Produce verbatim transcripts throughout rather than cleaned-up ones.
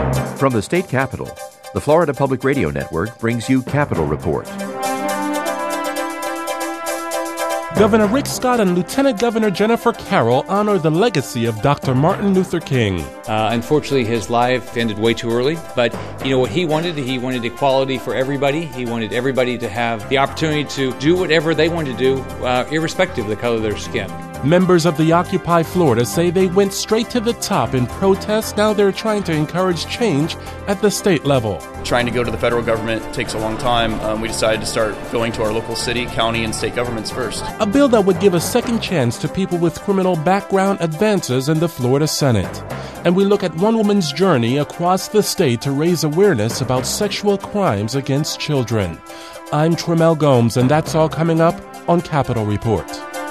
From the state capitol, the Florida Public Radio Network brings you Capitol Report. Governor Rick Scott and Lieutenant Governor Jennifer Carroll honor the legacy of Doctor Martin Luther King. Uh, unfortunately, his life ended way too early, but you know what he wanted? He wanted equality for everybody. He wanted everybody to have the opportunity to do whatever they wanted to do, uh, irrespective of the color of their skin. Members of the Occupy Florida say they went straight to the top in protest. Now they're trying to encourage change at the state level. Trying to go to the federal government takes a long time. Um, we decided to start going to our local city, county, and state governments first. A bill that would give a second chance to people with criminal background advances in the Florida Senate. And we look at one woman's journey across the state to raise awareness about sexual crimes against children. I'm Tremel Gomes, and that's all coming up on Capitol Report.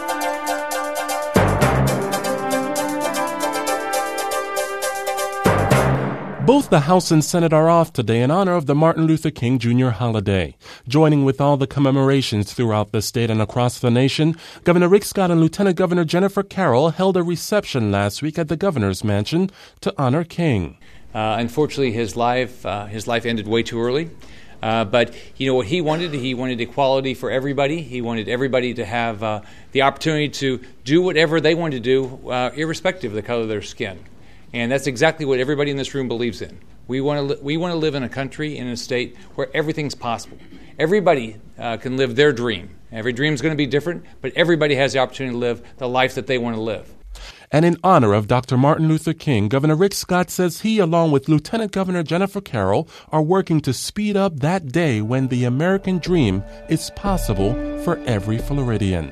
Both the House and Senate are off today in honor of the Martin Luther King Junior holiday. Joining with all the commemorations throughout the state and across the nation, Governor Rick Scott and Lieutenant Governor Jennifer Carroll held a reception last week at the governor's mansion to honor King. Uh, unfortunately, his life uh, his life ended way too early. Uh, but you know what he wanted? He wanted equality for everybody. He wanted everybody to have uh, the opportunity to do whatever they wanted to do, uh, irrespective of the color of their skin. And that's exactly what everybody in this room believes in. We want to li- we want to live in a country, in a state where everything's possible. Everybody uh, can live their dream. Every dream is going to be different, but everybody has the opportunity to live the life that they want to live. And in honor of Doctor Martin Luther King, Governor Rick Scott says he, along with Lieutenant Governor Jennifer Carroll, are working to speed up that day when the American dream is possible for every Floridian.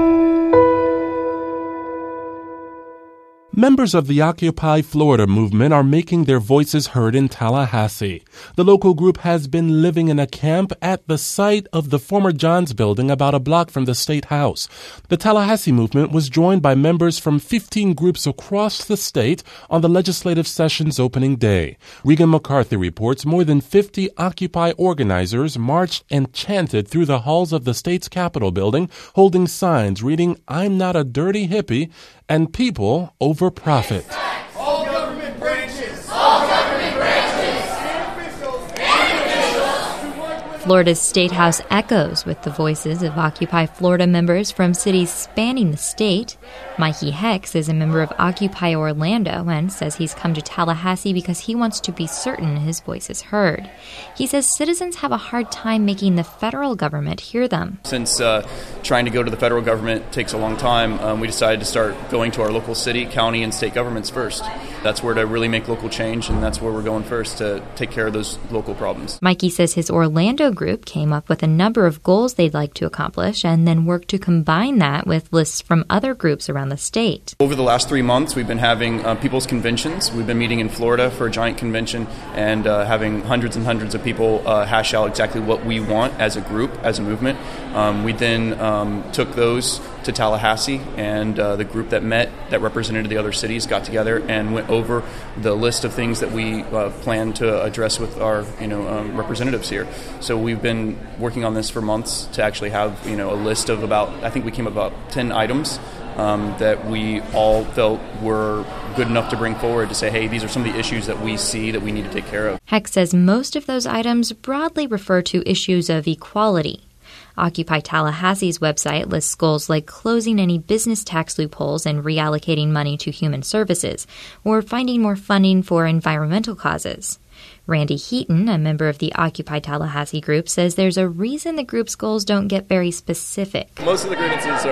Members of the Occupy Florida movement are making their voices heard in Tallahassee. The local group has been living in a camp at the site of the former Johns Building about a block from the State House. The Tallahassee movement was joined by members from fifteen groups across the state on the legislative session's opening day. Regan McCarthy reports more than fifty Occupy organizers marched and chanted through the halls of the state's Capitol building, holding signs reading, "I'm not a dirty hippie," and "People over profit." All government branches, all government branches, and officials, and officials. Florida's State House echoes with the voices of Occupy Florida members from cities spanning the state. Mikey Hex is a member of Occupy Orlando and says he's come to Tallahassee because he wants to be certain his voice is heard. He says citizens have a hard time making the federal government hear them. Since uh, trying to go to the federal government takes a long time, um, we decided to start going to our local city, county, and state governments first. That's where to really make local change, and that's where we're going first to take care of those local problems. Mikey says his Orlando group came up with a number of goals they'd like to accomplish and then worked to combine that with lists from other groups around the state. Over the last three months, we've been having uh, people's conventions. We've been meeting in Florida for a giant convention and uh, having hundreds and hundreds of people uh, hash out exactly what we want as a group, as a movement. Um, we then um, took those to Tallahassee, and uh, the group that met, that represented the other cities, got together and went over the list of things that we uh, plan to address with our, you know, um, representatives here. So we've been working on this for months to actually have, you know, a list of about, I think we came about ten items um, that we all felt were good enough to bring forward to say, hey, these are some of the issues that we see that we need to take care of. Heck says most of those items broadly refer to issues of equality. Occupy Tallahassee's website lists goals like closing any business tax loopholes and reallocating money to human services, or finding more funding for environmental causes. Randy Heaton, a member of the Occupy Tallahassee group, says there's a reason the group's goals don't get very specific. Most of the grievances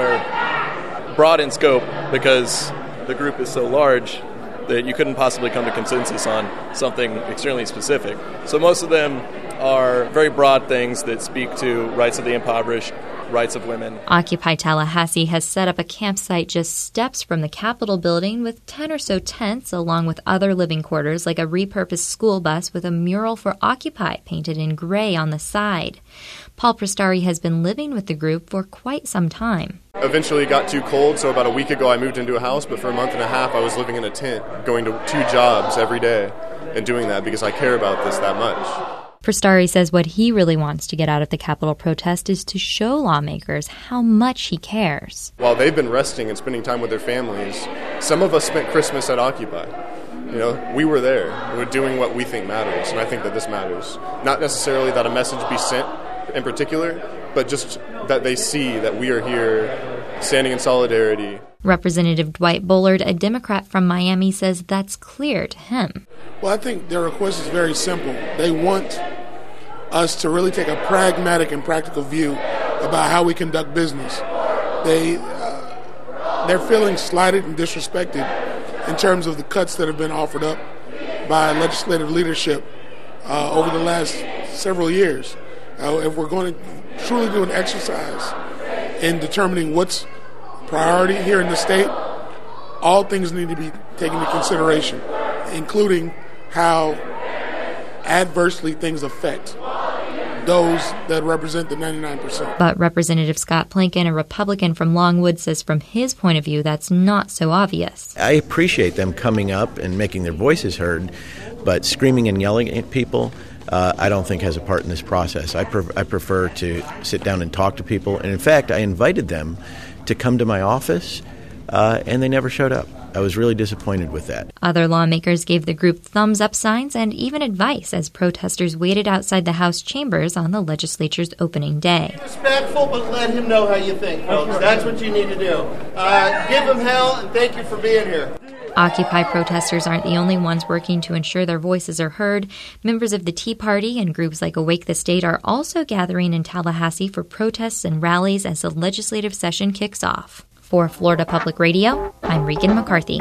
are broad in scope because the group is so large that you couldn't possibly come to consensus on something extremely specific. So most of them are very broad things that speak to rights of the impoverished, rights of women. Occupy Tallahassee has set up a campsite just steps from the Capitol building with ten or so tents, along with other living quarters like a repurposed school bus with a mural for Occupy painted in gray on the side. Paul Prestari has been living with the group for quite some time. Eventually it got too cold, so about a week ago I moved into a house, but for a month and a half I was living in a tent, going to two jobs every day and doing that because I care about this that much. Prestari says what he really wants to get out of the Capitol protest is to show lawmakers how much he cares. While they've been resting and spending time with their families, some of us spent Christmas at Occupy. You know, we were there. We're doing what we think matters, and I think that this matters. Not necessarily that a message be sent in particular, but just that they see that we are here standing in solidarity. Representative Dwight Bullard, a Democrat from Miami, says that's clear to him. Well, I think their request is very simple. They want us to really take a pragmatic and practical view about how we conduct business. They, uh, they're feeling slighted and disrespected in terms of the cuts that have been offered up by legislative leadership uh, over the last several years. Uh, if we're going to truly do an exercise in determining what's priority here in the state, all things need to be taken into consideration, including how adversely things affect those that represent the ninety-nine percent. But Representative Scott Plinken, a Republican from Longwood, says from his point of view that's not so obvious. I appreciate them coming up and making their voices heard, but screaming and yelling at people, uh, I don't think has a part in this process. I, pre- I prefer to sit down and talk to people. And in fact, I invited them to come to my office, uh, and they never showed up. I was really disappointed with that. Other lawmakers gave the group thumbs-up signs and even advice as protesters waited outside the House chambers on the legislature's opening day. Respectful, but let him know how you think, folks. That's what you need to do. Uh, give him hell, and thank you for being here. Occupy protesters aren't the only ones working to ensure their voices are heard. Members of the Tea Party and groups like Awake the State are also gathering in Tallahassee for protests and rallies as the legislative session kicks off. For Florida Public Radio, I'm Regan McCarthy.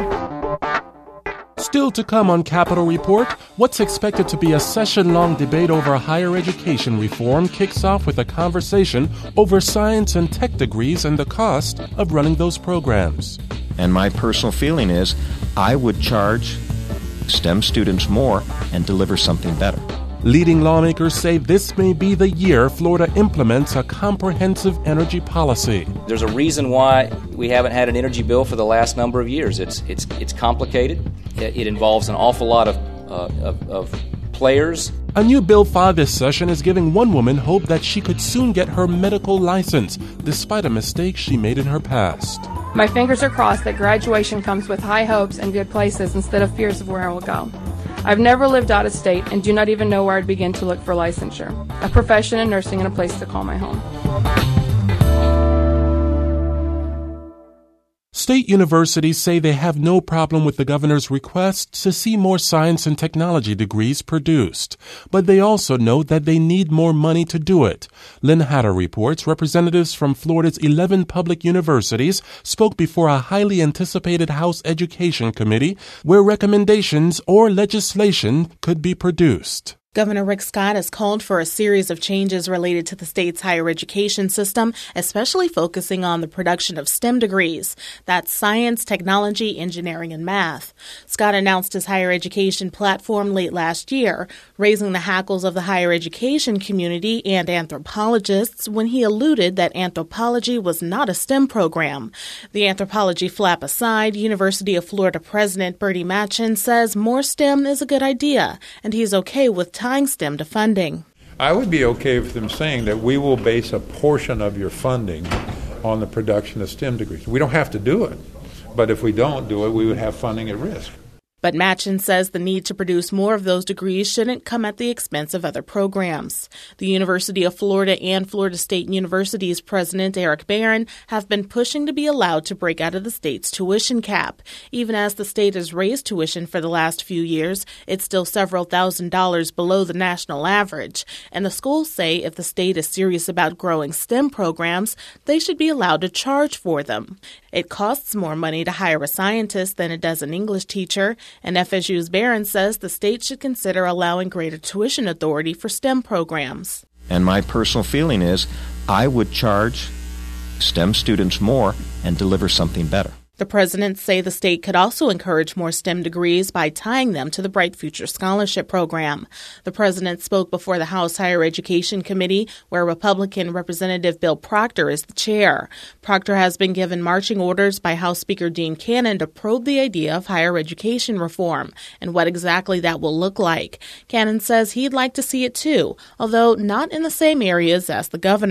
Still to come on Capitol Report, what's expected to be a session-long debate over higher education reform kicks off with a conversation over science and tech degrees and the cost of running those programs. And my personal feeling is I would charge STEM students more and deliver something better. Leading lawmakers say this may be the year Florida implements a comprehensive energy policy. There's a reason why we haven't had an energy bill for the last number of years. It's it's it's complicated. It involves an awful lot of uh, of, of players. A new bill filed this session is giving one woman hope that she could soon get her medical license, despite a mistake she made in her past. My fingers are crossed that graduation comes with high hopes and good places instead of fears of where I will go. I've never lived out of state and do not even know where I'd begin to look for licensure, a profession in nursing, and a place to call my home. State universities say they have no problem with the governor's request to see more science and technology degrees produced, but they also note that they need more money to do it. Lynn Hatter reports representatives from Florida's eleven public universities spoke before a highly anticipated House Education Committee where recommendations or legislation could be produced. Governor Rick Scott has called for a series of changes related to the state's higher education system, especially focusing on the production of STEM degrees. That's science, technology, engineering, and math. Scott announced his higher education platform late last year, raising the hackles of the higher education community and anthropologists when he alluded that anthropology was not a STEM program. The anthropology flap aside, University of Florida President Bertie Machen says more STEM is a good idea, and he's okay with tying STEM to funding. I would be okay with them saying that we will base a portion of your funding on the production of STEM degrees. We don't have to do it, but if we don't do it, we would have funding at risk. But Machen says the need to produce more of those degrees shouldn't come at the expense of other programs. The University of Florida and Florida State University's president, Eric Barron, have been pushing to be allowed to break out of the state's tuition cap. Even as the state has raised tuition for the last few years, it's still several thousand dollars below the national average. And the schools say if the state is serious about growing STEM programs, they should be allowed to charge for them. It costs more money to hire a scientist than it does an English teacher, and F S U's Barron says the state should consider allowing greater tuition authority for STEM programs. And my personal feeling is I would charge STEM students more and deliver something better. The presidents say the state could also encourage more STEM degrees by tying them to the Bright Future Scholarship Program. The president spoke before the House Higher Education Committee, where Republican Representative Bill Proctor is the chair. Proctor has been given marching orders by House Speaker Dean Cannon to probe the idea of higher education reform and what exactly that will look like. Cannon says he'd like to see it too, although not in the same areas as the governor.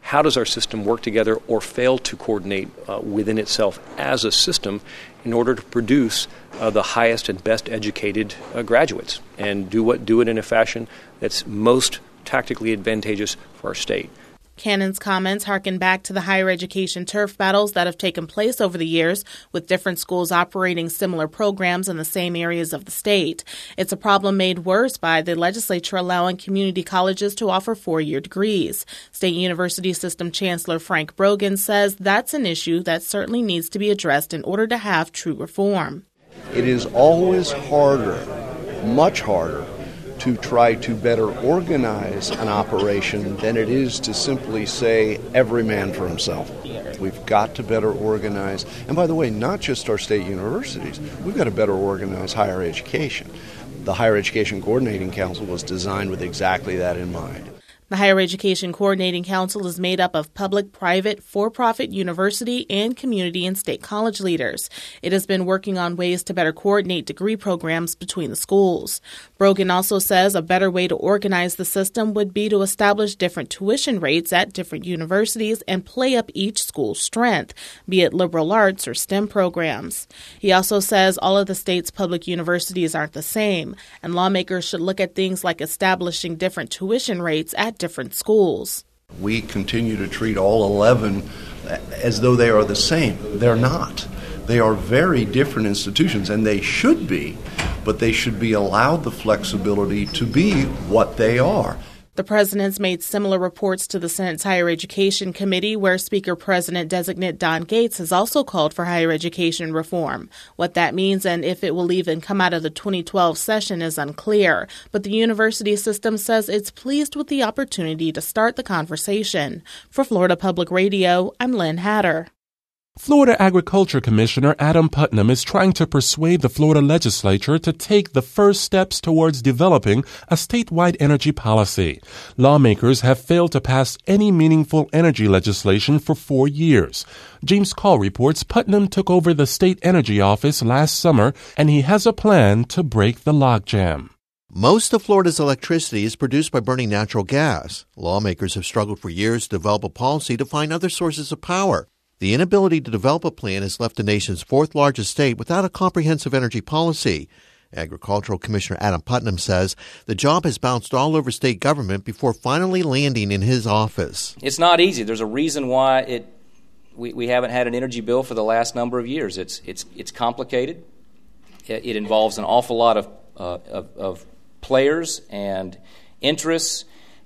how does our system work together or fail to coordinate uh, within itself as a system in order to produce uh, the highest and best educated uh, graduates, and do what do it in a fashion that's most tactically advantageous for our state. Cannon's comments harken back to the higher education turf battles that have taken place over the years, with different schools operating similar programs in the same areas of the state. It's a problem made worse by the legislature allowing community colleges to offer four-year degrees. State University System Chancellor Frank Brogan says that's an issue that certainly needs to be addressed in order to have true reform. It is always harder, much harder, to try to better organize an operation than it is to simply say every man for himself. We've got to better organize. And by the way, not just our state universities. We've got to better organize higher education. The Higher Education Coordinating Council was designed with exactly that in mind. The Higher Education Coordinating Council is made up of public, private, for-profit, university, and community and state college leaders. It has been working on ways to better coordinate degree programs between the schools. Brogan also says a better way to organize the system would be to establish different tuition rates at different universities and play up each school's strength, be it liberal arts or STEM programs. He also says all of the state's public universities aren't the same, and lawmakers should look at things like establishing different tuition rates at different schools. We continue to treat all eleven as though they are the same. They're not. They are very different institutions, and they should be, but they should be allowed the flexibility to be what they are. The president's made similar reports to the Senate's Higher Education Committee, where Speaker President-designate Don Gates has also called for higher education reform. What that means and if it will even come out of the twenty twelve session is unclear, but the university system says it's pleased with the opportunity to start the conversation. For Florida Public Radio, I'm Lynn Hatter. Florida Agriculture Commissioner Adam Putnam is trying to persuade the Florida legislature to take the first steps towards developing a statewide energy policy. Lawmakers have failed to pass any meaningful energy legislation for four years. James Call reports Putnam took over the state energy office last summer, and he has a plan to break the logjam. Most of Florida's electricity is produced by burning natural gas. Lawmakers have struggled for years to develop a policy to find other sources of power. The inability to develop a plan has left the nation's fourth largest state without a comprehensive energy policy. Agricultural Commissioner Adam Putnam says the job has bounced all over state government before finally landing in his office. It's not easy. There's a reason why it we, we haven't had an energy bill for the last number of years. It's it's it's complicated. It, it involves an awful lot of, uh, of, of players and interests,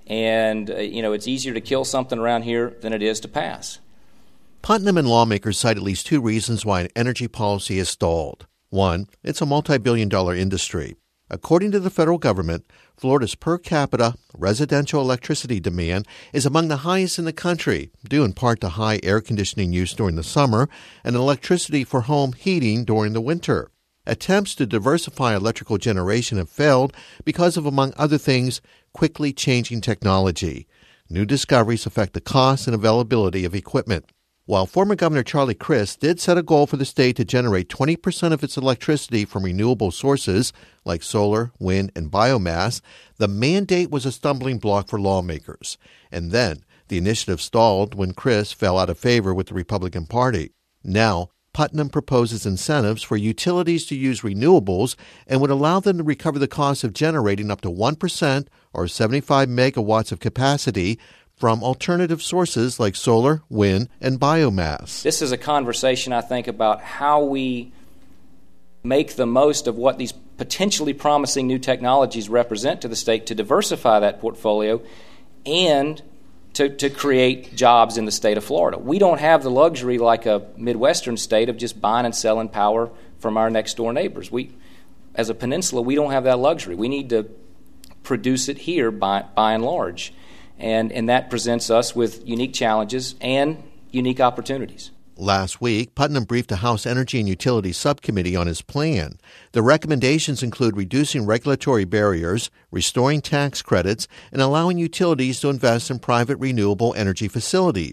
and uh, you know it's easier to kill something around here than it is to pass. Putnam and lawmakers cite at least two reasons why an energy policy has stalled. One, it's a multi-billion dollar industry. According to the federal government, Florida's per capita residential electricity demand is among the highest in the country, due in part to high air conditioning use during the summer and electricity for home heating during the winter. Attempts to diversify electrical generation have failed because of, among other things, quickly changing technology. New discoveries affect the cost and availability of equipment. While former Governor Charlie Crist did set a goal for the state to generate twenty percent of its electricity from renewable sources like solar, wind, and biomass, the mandate was a stumbling block for lawmakers. And then the initiative stalled when Crist fell out of favor with the Republican Party. Now, Putnam proposes incentives for utilities to use renewables and would allow them to recover the cost of generating up to one percent or seventy-five megawatts of capacity from alternative sources like solar, wind, and biomass. This is a conversation, I think, about how we make the most of what these potentially promising new technologies represent to the state to diversify that portfolio and to, to create jobs in the state of Florida. We don't have the luxury like a Midwestern state of just buying and selling power from our next-door neighbors. We, as a peninsula, we don't have that luxury. We need to produce it here by, by and large. And, and that presents us with unique challenges and unique opportunities. Last week, Putnam briefed the House Energy and Utilities Subcommittee on his plan. The recommendations include reducing regulatory barriers, restoring tax credits, and allowing utilities to invest in private renewable energy facilities.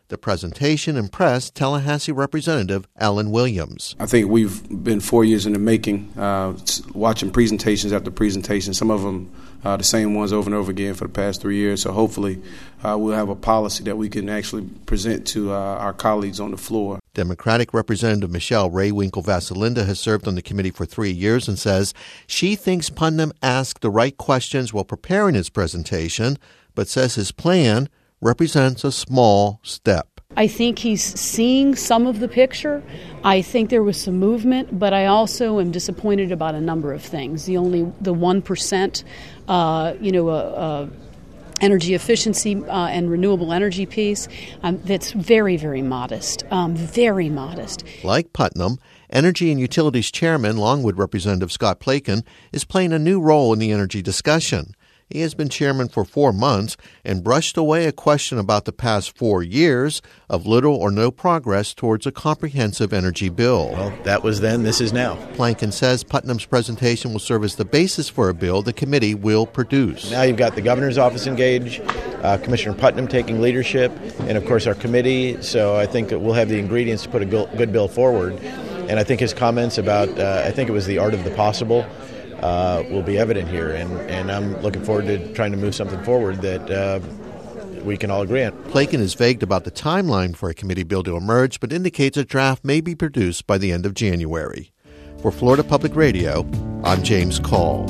The presentation impressed Tallahassee Representative Alan Williams. I think we've been four years in the making, uh, watching presentations after presentation, some of them uh, the same ones over and over again for the past three years. So hopefully uh, we'll have a policy that we can actually present to uh, our colleagues on the floor. Democratic Representative Michelle Ray Winkle-Vasalinda has served on the committee for three years and says she thinks Putnam asked the right questions while preparing his presentation, but says his plan represents a small step. I think he's seeing some of the picture. I think there was some movement, but I also am disappointed about a number of things. The only the one percent, uh, you know, uh, uh, energy efficiency uh, and renewable energy piece, um, that's very, very modest, um, very modest. Like Putnam, Energy and Utilities Chairman Longwood Representative Scott Plakin is playing a new role in the energy discussion. He has been chairman for four months and brushed away a question about the past four years of little or no progress towards a comprehensive energy bill. Well, that was then, this is now. Plankin says Putnam's presentation will serve as the basis for a bill the committee will produce. Now you've got the governor's office engaged, uh, Commissioner Putnam taking leadership, and of course our committee. So I think that we'll have the ingredients to put a good bill forward. And I think his comments about, uh, I think it was the art of the possible, Uh, will be evident here, and, and I'm looking forward to trying to move something forward that uh, we can all agree on. Plakin is vague about the timeline for a committee bill to emerge, but indicates a draft may be produced by the end of January. For Florida Public Radio, I'm James Call.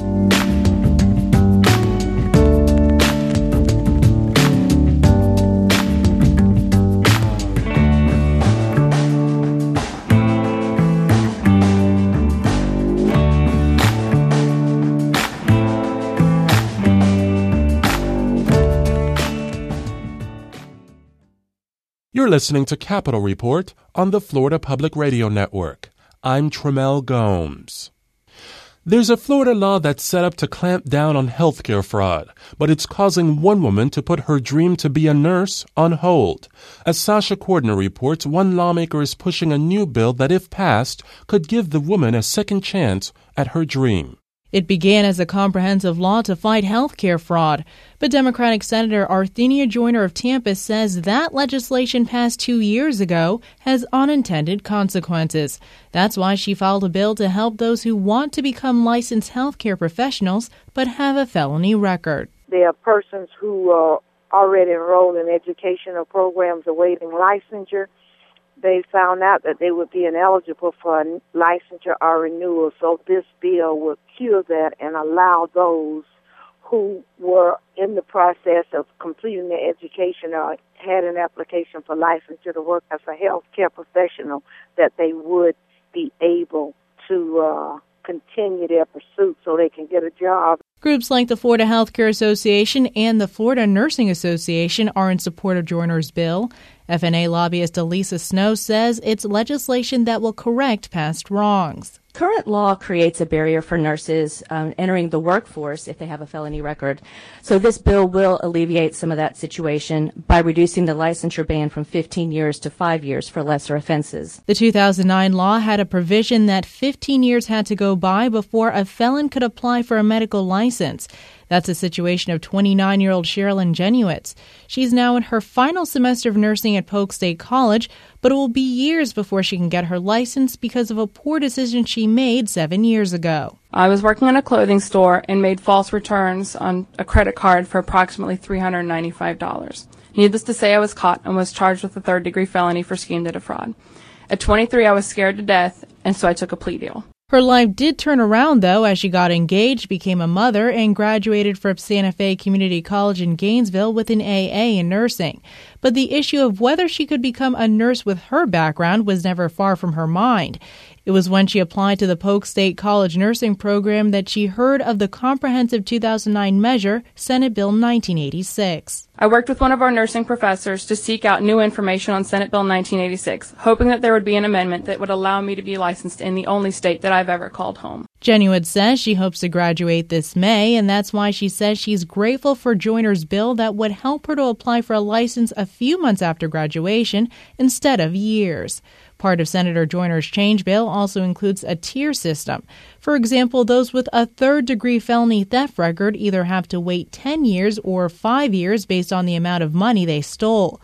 You're listening to Capitol Report on the Florida Public Radio Network. I'm Tremel Gomes. There's a Florida law that's set up to clamp down on healthcare fraud, but it's causing one woman to put her dream to be a nurse on hold. As Sasha Cordner reports, one lawmaker is pushing a new bill that, if passed, could give the woman a second chance at her dream. It began as a comprehensive law to fight health care fraud, but Democratic Senator Arthenia Joyner of Tampa says that legislation passed two years ago has unintended consequences. That's why she filed a bill to help those who want to become licensed health care professionals but have a felony record. There are persons who are already enrolled in educational programs awaiting licensure. They found out that they would be ineligible for a licensure or renewal, so this bill would cure that and allow those who were in the process of completing their education or had an application for licensure to work as a health care professional, that they would be able to uh, continue their pursuit so they can get a job. Groups like the Florida Healthcare Association and the Florida Nursing Association are in support of Joyner's bill. F N A lobbyist Elisa Snow says it's legislation that will correct past wrongs. Current law creates a barrier for nurses um, entering the workforce if they have a felony record. So this bill will alleviate some of that situation by reducing the licensure ban from fifteen years to five years for lesser offenses. The two thousand nine law had a provision that fifteen years had to go by before a felon could apply for a medical license. That's the situation of twenty-nine-year-old Sherilyn Genuitz. She's now in her final semester of nursing at Polk State College, but it will be years before she can get her license because of a poor decision she made seven years ago. I was working in a clothing store and made false returns on a credit card for approximately three hundred ninety-five dollars. Needless to say, I was caught and was charged with a third-degree felony for scheme to defraud. At twenty-three, I was scared to death, and so I took a plea deal. Her life did turn around, though, as she got engaged, became a mother, and graduated from Santa Fe Community College in Gainesville with an A A in nursing. But the issue of whether she could become a nurse with her background was never far from her mind. It was when she applied to the Polk State College nursing program that she heard of the comprehensive two thousand nine measure, Senate Bill nineteen eighty-six. I worked with one of our nursing professors to seek out new information on Senate Bill nineteen eighty-six, hoping that there would be an amendment that would allow me to be licensed in the only state that I've ever called home. Genuitz says she hopes to graduate this May, and that's why she says she's grateful for Joyner's bill that would help her to apply for a license a few months after graduation instead of years. Part of Senator Joyner's change bill also includes a tier system. For example, those with a third-degree felony theft record either have to wait ten years or five years based on the amount of money they stole.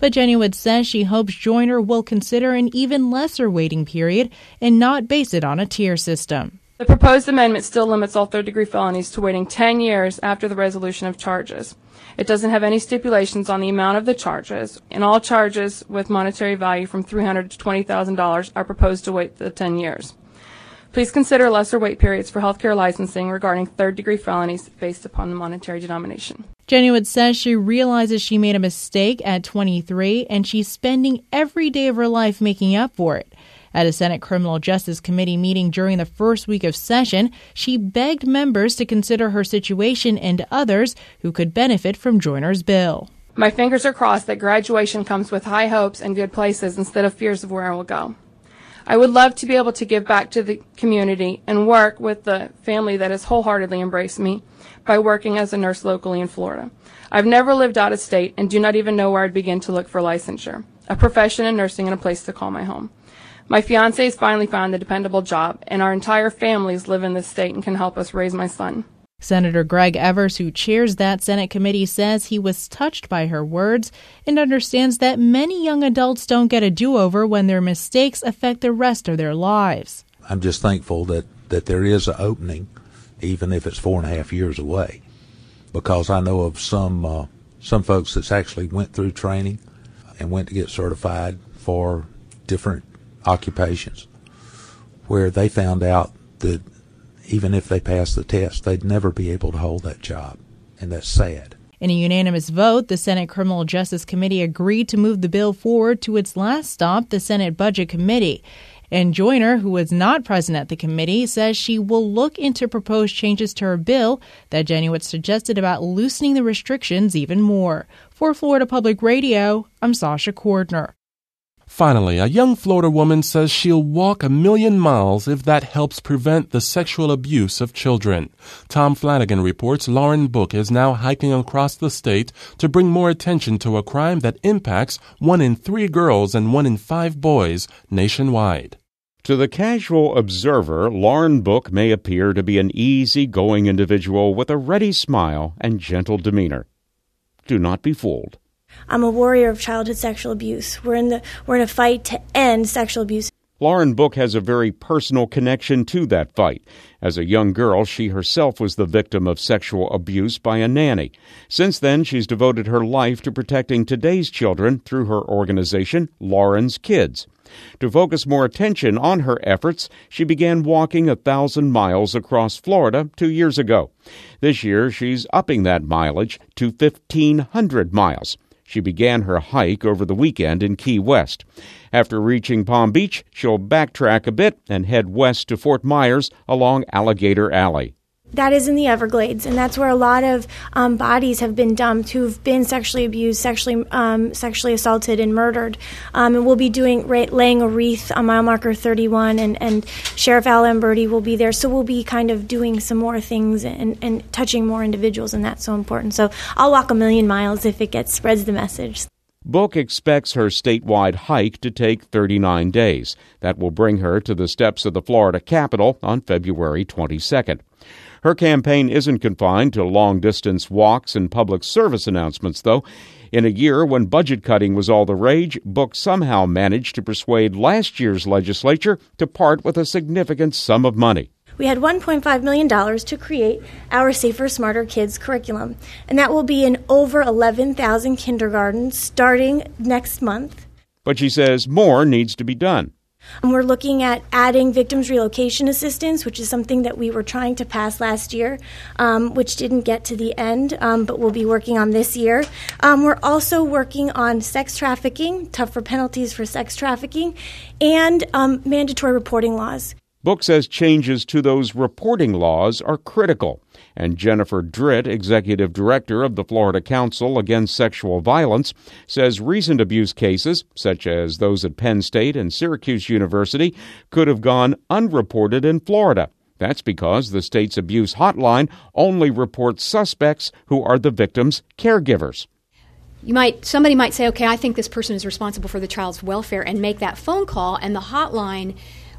But Genuit says she hopes Joyner will consider an even lesser waiting period and not base it on a tier system. The proposed amendment still limits all third-degree felonies to waiting ten years after the resolution of charges. It doesn't have any stipulations on the amount of the charges, and all charges with monetary value from three hundred dollars to twenty thousand dollars are proposed to wait the ten years. Please consider lesser wait periods for healthcare licensing regarding third-degree felonies based upon the monetary denomination. Genuit says she realizes she made a mistake at twenty-three, and she's spending every day of her life making up for it. At a Senate Criminal Justice Committee meeting during the first week of session, she begged members to consider her situation and others who could benefit from Joyner's bill. My fingers are crossed that graduation comes with high hopes and good places instead of fears of where I will go. I would love to be able to give back to the community and work with the family that has wholeheartedly embraced me by working as a nurse locally in Florida. I've never lived out of state and do not even know where I'd begin to look for licensure, a profession in nursing, and a place to call my home. My fiancé has finally found a dependable job, and our entire families live in this state and can help us raise my son. Senator Greg Evers, who chairs that Senate committee, says he was touched by her words and understands that many young adults don't get a do-over when their mistakes affect the rest of their lives. I'm just thankful that, that there is an opening, even if it's four and a half years away, because I know of some uh, some folks that's actually went through training and went to get certified for different occupations where they found out that even if they passed the test, they'd never be able to hold that job, and that's sad. In a unanimous vote, the Senate Criminal Justice Committee agreed to move the bill forward to its last stop, the Senate Budget Committee. And Joyner, who was not present at the committee, says she will look into proposed changes to her bill that Genuit suggested about loosening the restrictions even more. For Florida Public Radio, I'm Sasha Cordner. Finally, a young Florida woman says she'll walk a million miles if that helps prevent the sexual abuse of children. Tom Flanagan reports Lauren Book is now hiking across the state to bring more attention to a crime that impacts one in three girls and one in five boys nationwide. To the casual observer, Lauren Book may appear to be an easy-going individual with a ready smile and gentle demeanor. Do not be fooled. I'm a warrior of childhood sexual abuse. We're in the we're in a fight to end sexual abuse. Lauren Book has a very personal connection to that fight. As a young girl, she herself was the victim of sexual abuse by a nanny. Since then, she's devoted her life to protecting today's children through her organization, Lauren's Kids. To focus more attention on her efforts, she began walking a thousand miles across Florida two years ago. This year, she's upping that mileage to fifteen hundred miles. She began her hike over the weekend in Key West. After reaching Palm Beach, she'll backtrack a bit and head west to Fort Myers along Alligator Alley. That is in the Everglades, and that's where a lot of um, bodies have been dumped who've been sexually abused, sexually um, sexually assaulted, and murdered. Um, and we'll be doing laying a wreath on mile marker thirty-one, and, and Sheriff Al Lamberti will be there. So we'll be kind of doing some more things and, and touching more individuals, and that's so important. So I'll walk a million miles if it gets spreads the message. Book expects her statewide hike to take thirty-nine days. That will bring her to the steps of the Florida Capitol on February twenty-second. Her campaign isn't confined to long-distance walks and public service announcements, though. In a year when budget cutting was all the rage, Book somehow managed to persuade last year's legislature to part with a significant sum of money. We had one point five million dollars to create our Safer, Smarter Kids curriculum, and that will be in over eleven thousand kindergartens starting next month. But she says more needs to be done. And we're looking at adding victims relocation assistance, which is something that we were trying to pass last year, um, which didn't get to the end, um, but we'll be working on this year. Um, we're also working on sex trafficking, tougher penalties for sex trafficking, and um, mandatory reporting laws. Book says changes to those reporting laws are critical, and Jennifer Dritt, executive director of the Florida Council Against Sexual Violence, says recent abuse cases, such as those at Penn State and Syracuse University, could have gone unreported in Florida. That's because the state's abuse hotline only reports suspects who are the victims' caregivers. You might somebody might say, okay, I think this person is responsible for the child's welfare, and make that phone call, and the hotline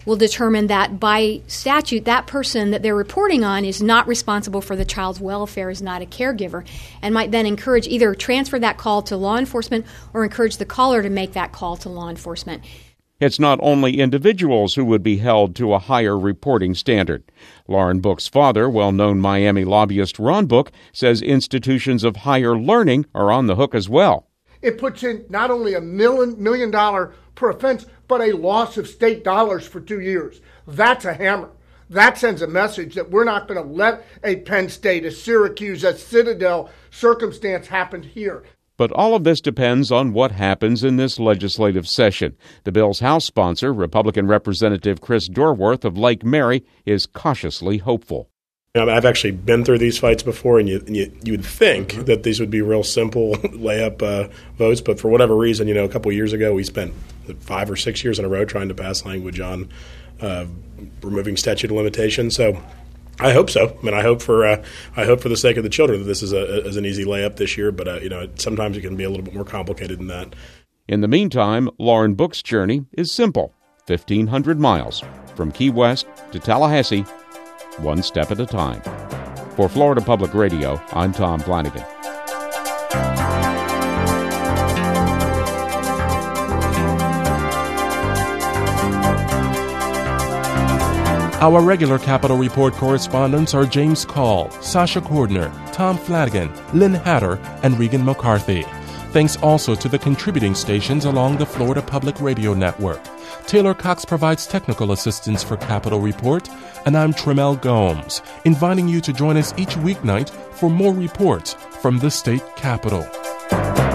will determine that by statute, that person that they're reporting on is not responsible for the child's welfare, is not a caregiver, and might then encourage either transfer that call to law enforcement or encourage the caller to make that call to law enforcement. It's not only individuals who would be held to a higher reporting standard. Lauren Book's father, well-known Miami lobbyist Ron Book, says institutions of higher learning are on the hook as well. It puts in not only a million, million dollar per offense, but a loss of state dollars for two years. That's a hammer. That sends a message that we're not going to let a Penn State, a Syracuse, a Citadel circumstance happen here. But all of this depends on what happens in this legislative session. The bill's House sponsor, Republican Representative Chris Dorworth of Lake Mary, is cautiously hopeful. You know, I've actually been through these fights before, and you, and you, you would think mm-hmm. that these would be real simple layup uh, votes, but for whatever reason, you know, a couple of years ago, we spent five or six years in a row trying to pass language on uh, removing statute of limitations. So I hope so. I mean, I hope for uh, I hope for the sake of the children that this is, a, is an easy layup this year. But uh, you know, sometimes it can be a little bit more complicated than that. In the meantime, Lauren Book's journey is simple: fifteen hundred miles from Key West to Tallahassee, one step at a time. For Florida Public Radio, I'm Tom Flanagan. Our regular Capitol Report correspondents are James Call, Sasha Cordner, Tom Flanagan, Lynn Hatter, and Regan McCarthy. Thanks also to the contributing stations along the Florida Public Radio Network. Taylor Cox provides technical assistance for Capitol Report, and I'm Tremel Gomes, inviting you to join us each weeknight for more reports from the state capitol.